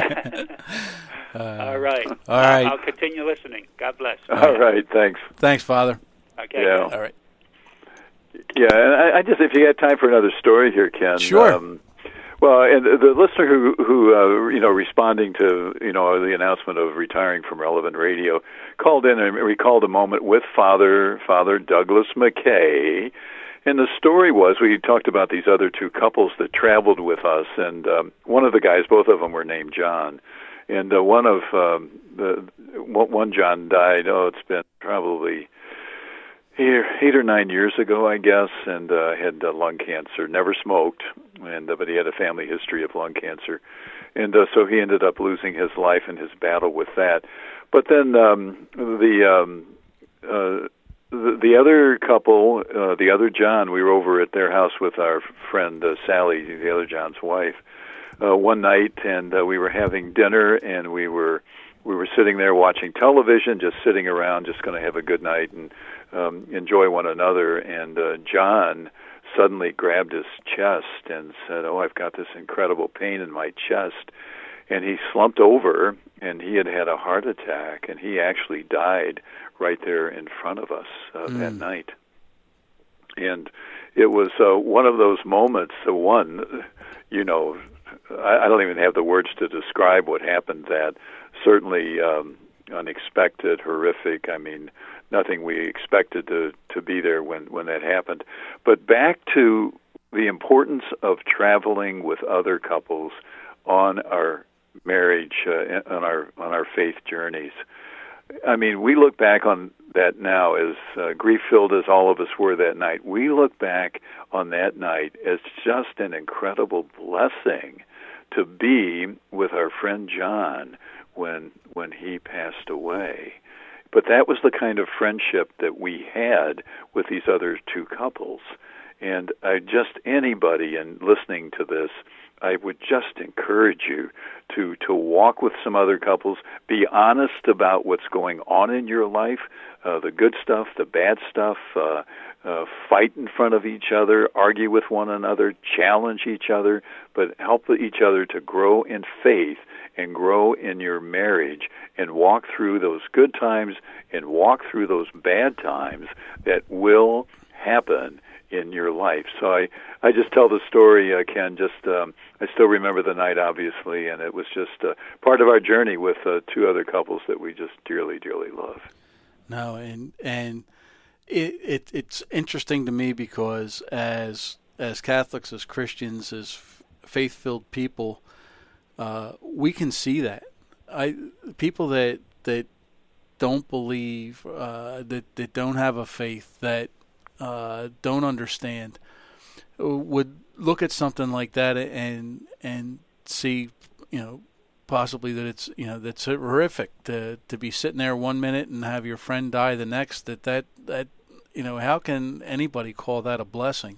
all right. all right. I'll continue listening. God bless. All right, thanks. Thanks, Father. Okay. Yeah. All right. Yeah, and I, I just, if you got time for another story here, Ken. Sure. Um, well, and the the listener who, who uh, you know, responding to, you know, the announcement of retiring from Relevant Radio, called in and recalled a moment with Father Father Douglas McKay. And the story was, we talked about these other two couples that traveled with us, and um, one of the guys, both of them were named John. And uh, one of um, the one John died. Oh, it's been probably eight, eight or nine years ago, I guess, and uh, had uh, lung cancer. Never smoked, and uh, but he had a family history of lung cancer, and uh, so he ended up losing his life in his battle with that. But then um, the um, uh, the, the other couple, uh, the other John, we were over at their house with our friend uh, Sally, the other John's wife. Uh, one night, and uh, we were having dinner, and we were we were sitting there watching television, just sitting around, just going to have a good night and um, enjoy one another. And uh, John suddenly grabbed his chest and said, "Oh, I've got this incredible pain in my chest." And he slumped over, and he had had a heart attack, and he actually died right there in front of us uh, mm. that night. And it was uh, one of those moments. Uh, one, you know. I don't even have the words to describe what happened. That certainly um, unexpected, horrific. I mean, nothing we expected to, to be there when, when that happened. But back to the importance of traveling with other couples on our marriage, uh, on our on our faith journeys. I mean, we look back on that now as uh, grief-filled as all of us were that night. We look back on that night as just an incredible blessing to be with our friend John when when he passed away. But that was the kind of friendship that we had with these other two couples. And I just anybody in listening to this, I would just encourage you to, to walk with some other couples, be honest about what's going on in your life, uh, the good stuff, the bad stuff, uh, uh, fight in front of each other, argue with one another, challenge each other, but help each other to grow in faith and grow in your marriage and walk through those good times and walk through those bad times that will happen in your life. So I, I just tell the story, uh, Ken, just um, I still remember the night, obviously, and it was just uh, part of our journey with uh, two other couples that we just dearly, dearly love. No, and and it, it it's interesting to me because as as Catholics, as Christians, as faith-filled people, uh, we can see that. I people that that don't believe, uh, that that don't have a faith, that Uh, don't understand, would look at something like that and and see, you know, possibly that it's, you know, that's horrific to to be sitting there one minute and have your friend die the next. That that that you know, how can anybody call that a blessing?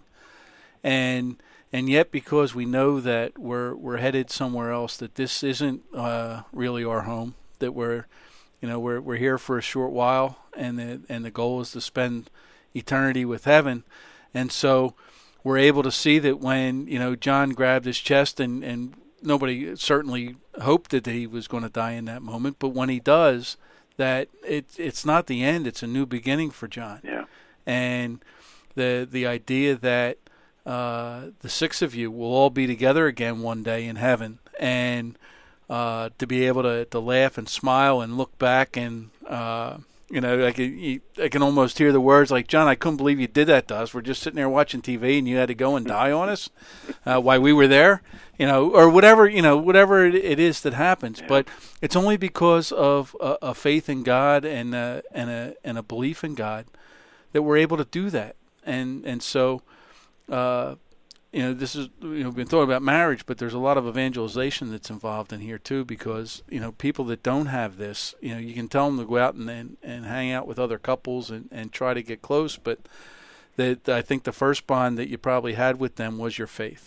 And and yet, because we know that we're we're headed somewhere else, that this isn't uh, really our home, that we're, you know, we're we're here for a short while, and the and the goal is to spend eternity with heaven. And so we're able to see that when, you know, John grabbed his chest, and, and nobody certainly hoped that he was going to die in that moment, but when he does, that it it's not the end, it's a new beginning for John. Yeah. And the the idea that uh, the six of you will all be together again one day in heaven, and uh, to be able to, to laugh and smile and look back, and uh, you know, I can I can almost hear the words like, John, I couldn't believe you did that to us. We're just sitting there watching T V, and you had to go and die on us uh, while we were there, you know, or whatever, you know, whatever it, it is that happens. Yeah. But it's only because of a, a faith in God and a, and a and a belief in God that we're able to do that. And and so, uh, you know, this is, you know, we've been talking about marriage, but there's a lot of evangelization that's involved in here too, because, you know, people that don't have this, you know, you can tell them to go out and and, and hang out with other couples and, and try to get close, but that I think the first bond that you probably had with them was your faith.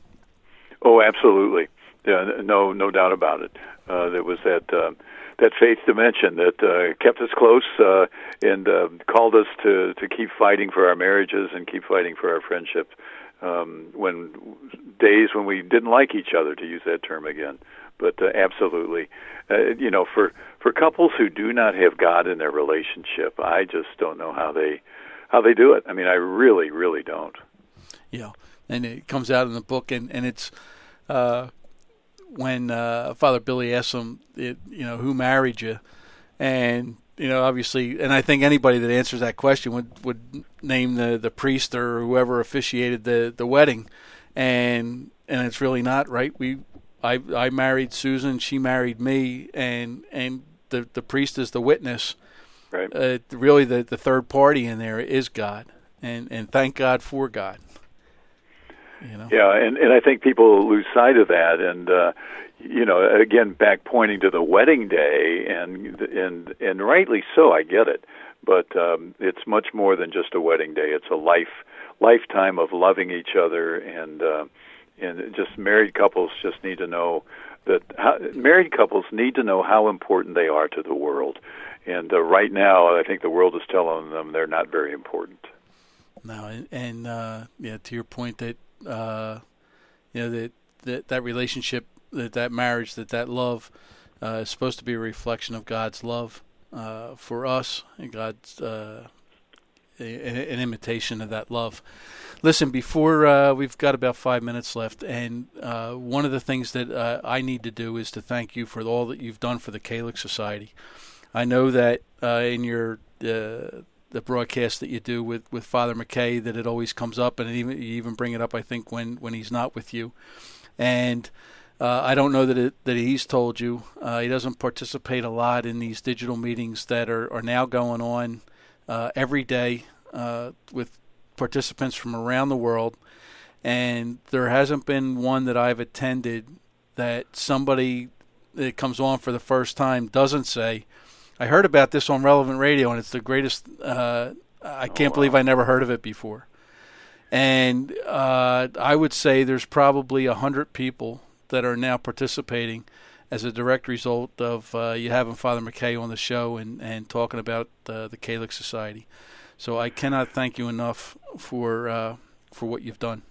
Oh, absolutely. Yeah, no, no doubt about it. Uh, there was that uh, that faith dimension that uh, kept us close uh, and uh, called us to, to keep fighting for our marriages and keep fighting for our friendship. Um, when days when we didn't like each other, to use that term again, but uh, absolutely, uh, you know, for for couples who do not have God in their relationship, I just don't know how they how they do it. I mean, I really, really don't. Yeah, and it comes out in the book, and and it's uh, when uh, Father Billy asks him, it, you know, who married you, and you know, obviously, and I think anybody that answers that question would, would name the, the priest or whoever officiated the, the wedding, and and it's really not, right. We, I I married Susan, she married me, and and the, the priest is the witness. Right. Uh, really, the, the third party in there is God, and, and thank God for God. You know. Yeah, and, and I think people lose sight of that, and uh, you know, again, back pointing to the wedding day, and and and rightly so, I get it, but um, it's much more than just a wedding day. It's a life lifetime of loving each other, and uh, and just married couples just need to know that how, married couples need to know how important they are to the world, and uh, right now, I think the world is telling them they're not very important. No, and, and uh, yeah, to your point that. Uh, you know, that, that that relationship, that that marriage, that that love uh, is supposed to be a reflection of God's love uh, for us, and God's uh, a, an imitation of that love. Listen, before uh, we've got about five minutes left, and uh, one of the things that uh, I need to do is to thank you for all that you've done for the Calyx Society. I know that uh, in your uh, the broadcast that you do with, with Father McKay, that it always comes up, and it even, you even bring it up, I think, when, when he's not with you. And uh, I don't know that it, that he's told you. Uh, he doesn't participate a lot in these digital meetings that are, are now going on uh, every day uh, with participants from around the world. And there hasn't been one that I've attended that somebody that comes on for the first time doesn't say, I heard about this on Relevant Radio, and it's the greatest. Uh, I can't oh, wow. believe I never heard of it before. And uh, I would say there's probably a hundred people that are now participating as a direct result of uh, you having Father McKay on the show and, and talking about uh, the Calyx Society. So I cannot thank you enough for uh, for what you've done.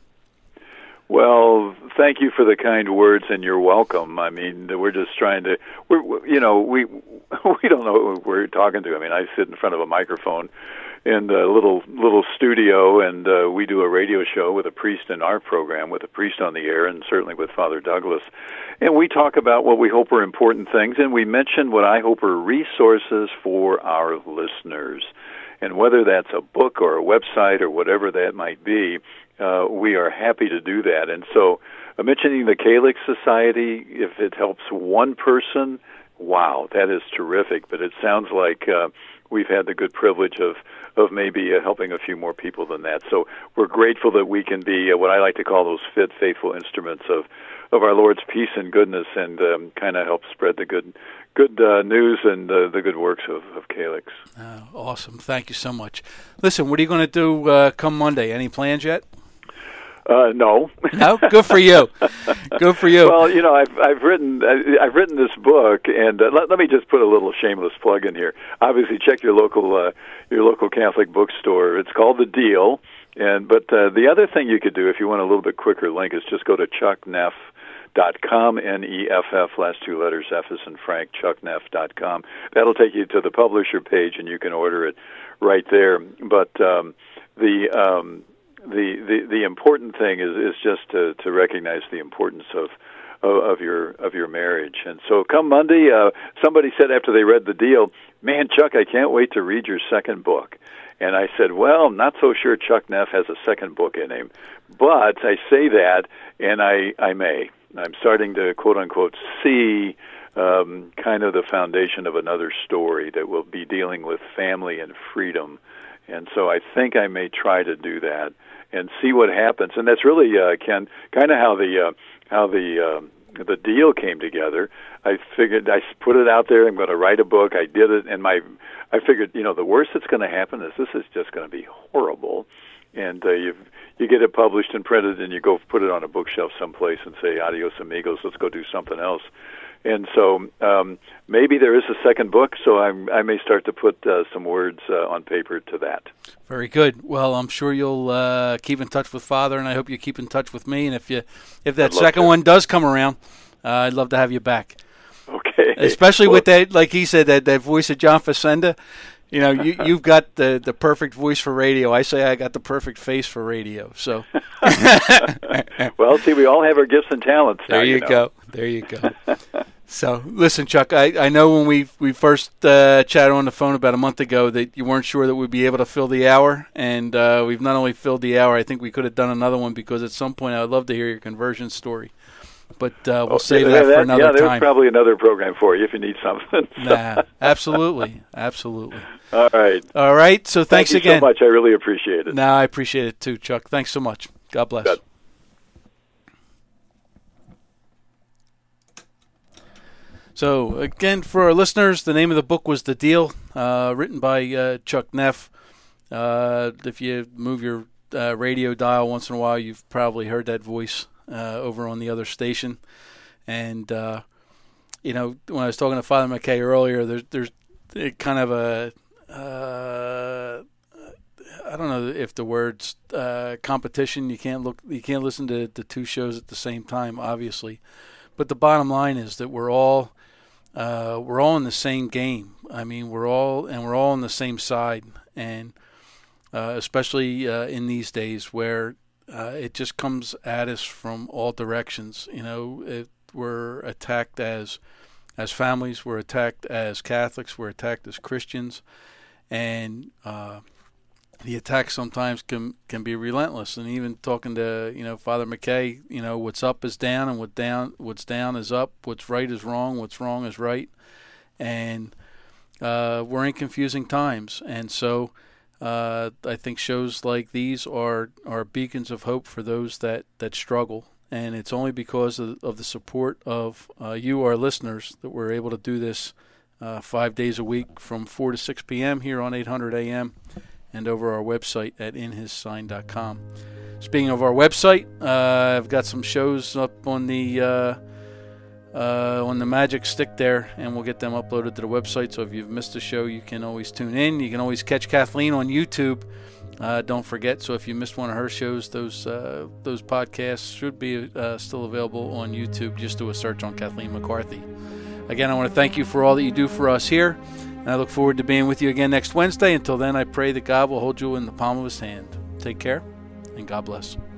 Well, thank you for the kind words, and you're welcome. I mean, we're just trying to, we're, you know, we we don't know who we're talking to. I mean, I sit in front of a microphone in a little little studio, and uh, we do a radio show with a priest in our program, with a priest on the air, and certainly with Father Douglas. And we talk about what we hope are important things, and we mention what I hope are resources for our listeners. And whether that's a book or a website or whatever that might be, uh, we are happy to do that. And so uh, mentioning the Calyx Society, if it helps one person, wow, that is terrific. But it sounds like uh, we've had the good privilege of of maybe uh, helping a few more people than that. So we're grateful that we can be uh, what I like to call those fit, faithful instruments of of our Lord's peace and goodness, and um, kind of help spread the good good uh, news and uh, the good works of, of Calyx. Uh, awesome. Thank you so much. Listen, what are you going to do uh, come Monday? Any plans yet? Uh, no. No? Good for you. Good for you. Well, you know, I've I've written I've written this book, and uh, let, let me just put a little shameless plug in here. Obviously, check your local uh, your local Catholic bookstore. It's called The Deal, and but uh, the other thing you could do if you want a little bit quicker link is just go to chuck neff dot com, N E F F, last two letters, F as in Frank, chuck neff dot com. That'll take you to the publisher page, and you can order it right there. But um, the um, The, the the important thing is, is just to, to recognize the importance of, of of your of your marriage. And so come Monday, uh, somebody said after they read The Deal, "Man, Chuck, I can't wait to read your second book." And I said, well, I'm not so sure Chuck Neff has a second book in him. But I say that, and I, I may. I'm starting to, quote-unquote, see um, kind of the foundation of another story that will be dealing with family and freedom. And so I think I may try to do that and see what happens. And that's really, uh, Ken, kind of how the uh, how the uh, the deal came together. I figured I put it out there. I'm going to write a book. I did it, and my I figured, you know, the worst that's going to happen is this is just going to be horrible. And uh, you you get it published and printed, and you go put it on a bookshelf someplace and say, adios amigos, let's go do something else. And so um, maybe there is a second book, so I'm, I may start to put uh, some words uh, on paper to that. Very good. Well, I'm sure you'll uh, keep in touch with Father, and I hope you keep in touch with me. And if you, if that second to. one does come around, uh, I'd love to have you back. Okay. Especially well, with that, like he said, that, that voice of John Facenda. You know, you, you've got the, the perfect voice for radio. I say I got the perfect face for radio. So, well, see, we all have our gifts and talents. There now, you, you know. go. There you go. So, listen, Chuck, I, I know when we we first uh, chatted on the phone about a month ago that you weren't sure that we'd be able to fill the hour, and uh, we've not only filled the hour, I think we could have done another one because at some point I would love to hear your conversion story. But uh, we'll oh, save that, that for another yeah, time. Yeah, there's probably another program for you if you need something. So. Nah, absolutely, absolutely. All right. All right, so thanks Thank you again. so much. I really appreciate it. No, I appreciate it too, Chuck. Thanks so much. God bless. Good. So, again, for our listeners, the name of the book was The Deal, uh, written by uh, Chuck Neff. Uh, if you move your uh, radio dial once in a while, you've probably heard that voice uh, over on the other station. And, uh, you know, when I was talking to Father McKay earlier, there's, there's kind of a, uh, I don't know if the word's uh, competition. You can't look, you can't listen to the two shows at the same time, obviously. But the bottom line is that we're all uh, we're all in the same game. I mean, we're all and we're all on the same side, and uh, especially uh, in these days where uh, it just comes at us from all directions. You know, it, we're attacked as as families, we're attacked as Catholics, we're attacked as Christians, and uh, the attack sometimes can can be relentless. And even talking to, you know, Father McKay, you know, what's up is down, and what down what's down is up, what's right is wrong, what's wrong is right. And uh, we're in confusing times. And so uh, I think shows like these are, are beacons of hope for those that, that struggle. And it's only because of, of the support of uh, you, our listeners, that we're able to do this uh, five days a week from four to six p.m. here on eight hundred A M and over our website at in his sign dot com. Speaking of our website, uh, I've got some shows up on the uh, uh, on the Magic Stick there, and we'll get them uploaded to the website. So if you've missed a show, you can always tune in. You can always catch Kathleen on YouTube. Uh, don't forget. So if you missed one of her shows, those uh, those podcasts should be uh, still available on YouTube. Just do a search on Kathleen McCarthy. Again, I want to thank you for all that you do for us here. And I look forward to being with you again next Wednesday. Until then, I pray that God will hold you in the palm of his hand. Take care, and God bless.